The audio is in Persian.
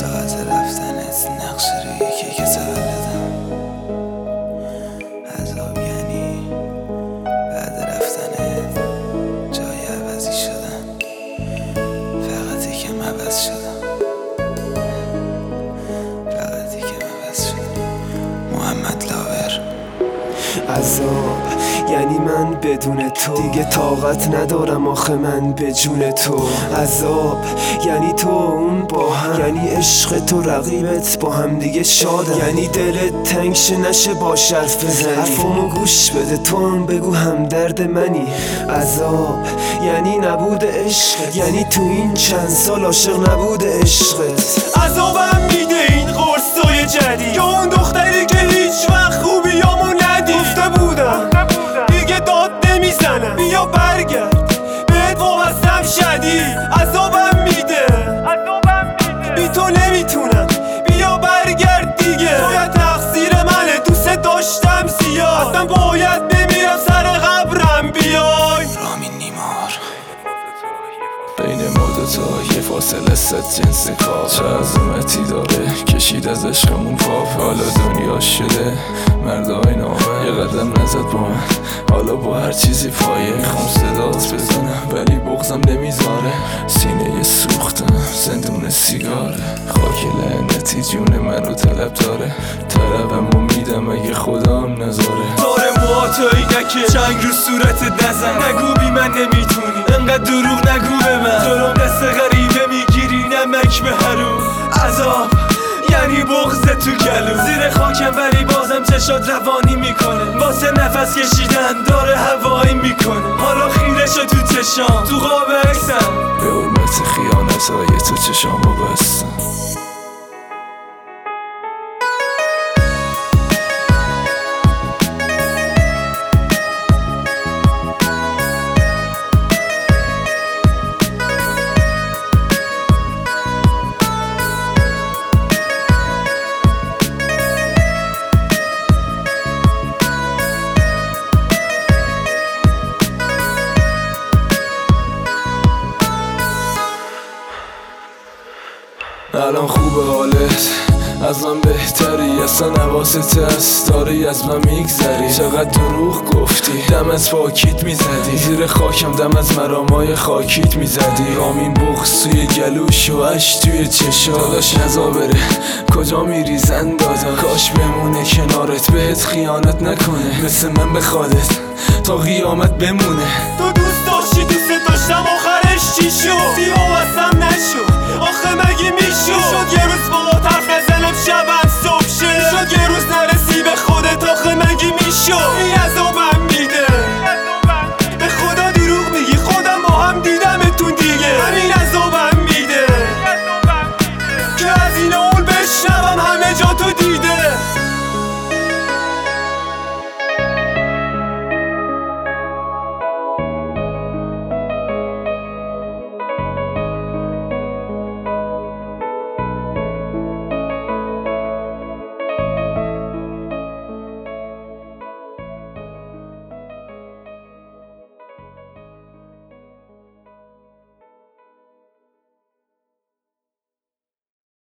ساعت رفتنت نقش روی کیک تولدم. عذاب یعنی بعد رفتنت جای عوضی شدن، فقط یکم عوض شدم، فقط یکم عوض شدم. محمد لاور. عذاب یعنی من بدون تو دیگه طاقت ندارم آخه من به جون تو. عذاب یعنی تو اون با هم، یعنی عشق تو رقیبت با هم دیگه شادم، یعنی دلت تنگ شه نشه با حرف بزنی، حرفمو گوش بده تو هم بگو همدرد منی. عذاب یعنی نبود عشقت، یعنی تو این چند سال عاشق نبود عشقت. عذابم میده این قرصای جدید که اون دختری که هیچ وقت خوبیامو ندید. گفته بودم دیگه داد نمیزنم، بیا برگرد بهت وابستم شدید. عذابم میده بی تو نمیتونم، بیا برگرد دیگه. باید تقصیر منه، دوست داشتم زیاد، اصلا باید بمیرم سر قبرم. بیای رامین نیمار. بین ما دوتا یه فاصله صد جنس کار، چه عظمتی داره کشید از عشقمون پاپ. حالا دنیا شده مردای نامه، یه قدم نزد با من حالا با هر چیزی پایه. میخوام صدات بزنم ولی بغضم نمیذاره، سینه یه سوختم زندون سیگاره. خاک لعنتی جون من رو طلب داره، طلبمو میدم اگه خدام نذاره. داره موهاتایی نکه چنگ رو صورتت نزن، نگو بی من نمیتونی، انقدر دروغ نگو به من. جلوم دست غریبه میگیری نمک به هرو. عذاب یعنی بغض تو گلو، زیر خاکم ولی بازم چشات روانی میکنه، واسه نفس کشیدن داره هوایی میکنه. حالا خیره شد تو چشام، تو قاب عکسم، به حرمت خیانتهای تو چشامو بستم. الان خوبه حالت، از من بهتری، اصلا حواست هست داری از من میگذری. چقدر دروغ گفتی دم از پاکیت میزدی، زیر خاکم دم از مرامای خاکیت میزدی. رامین بغض توی گلوش و اش توی چشا، داداش نزا بره کجا میری زن دادا، کاش بمونه کنارت بهت خیانت نکنه، مثل من بخوادت تا قیامت بمونه. تو دوست داشتی دوست داشتم آخرش چی شد؟ وابستم نشد آخه مگه میشد یه روز با حرف نزنم شبم صبح شه؟ شد یه روز نرسی به خودت آخه مگه میشد؟